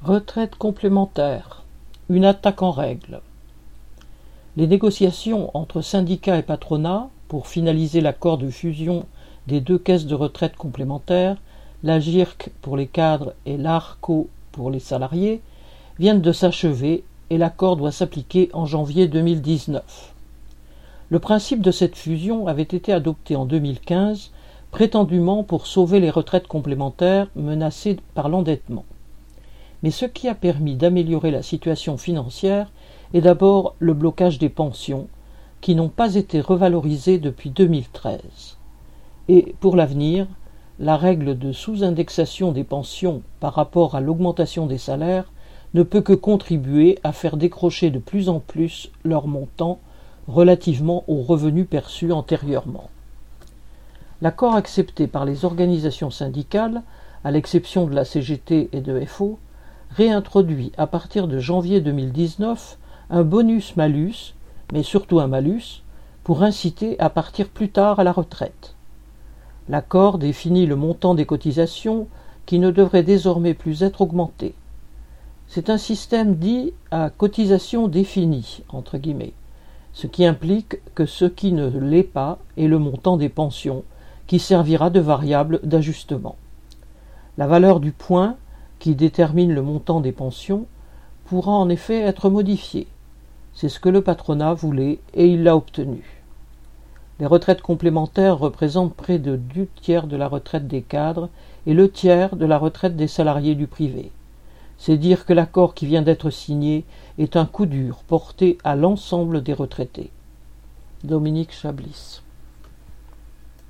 Retraite complémentaire, une attaque en règle. Les négociations entre syndicats et patronat pour finaliser l'accord de fusion des deux caisses de retraite complémentaires, la GIRC pour les cadres et l'ARCO pour les salariés, viennent de s'achever et l'accord doit s'appliquer en janvier 2019. Le principe de cette fusion avait été adopté en 2015, prétendument pour sauver les retraites complémentaires menacées par l'endettement. Mais ce qui a permis d'améliorer la situation financière est d'abord le blocage des pensions, qui n'ont pas été revalorisées depuis 2013. Et pour l'avenir, la règle de sous-indexation des pensions par rapport à l'augmentation des salaires ne peut que contribuer à faire décrocher de plus en plus leur montant relativement aux revenus perçus antérieurement. L'accord accepté par les organisations syndicales, à l'exception de la CGT et de FO, réintroduit à partir de janvier 2019 un bonus-malus, mais surtout un malus, pour inciter à partir plus tard à la retraite. L'accord définit le montant des cotisations qui ne devrait désormais plus être augmenté. C'est un système dit à cotisation définie, entre guillemets, ce qui implique que ce qui ne l'est pas est le montant des pensions, qui servira de variable d'ajustement. La valeur du point, qui détermine le montant des pensions, pourra en effet être modifiée. C'est ce que le patronat voulait et il l'a obtenu. Les retraites complémentaires représentent près de 2/3 de la retraite des cadres et le tiers de la retraite des salariés du privé. C'est dire que l'accord qui vient d'être signé est un coup dur porté à l'ensemble des retraités. Dominique Chablis.